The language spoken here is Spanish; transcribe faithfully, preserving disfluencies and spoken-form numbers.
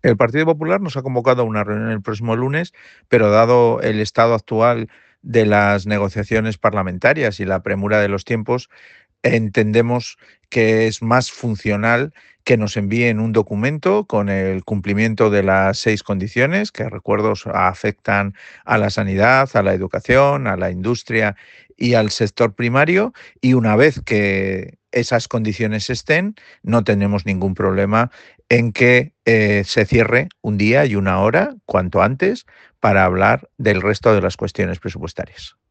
El Partido Popular nos ha convocado a una reunión el próximo lunes, pero dado el estado actual de las negociaciones parlamentarias y la premura de los tiempos, entendemos que es más funcional que nos envíen un documento con el cumplimiento de las seis condiciones, que recuerdo s- afectan a la sanidad, a la educación, a la industria y al sector primario, y una vez que esas condiciones estén, no tenemos ningún problema en que eh, se cierre un día y una hora, cuanto antes, para hablar del resto de las cuestiones presupuestarias.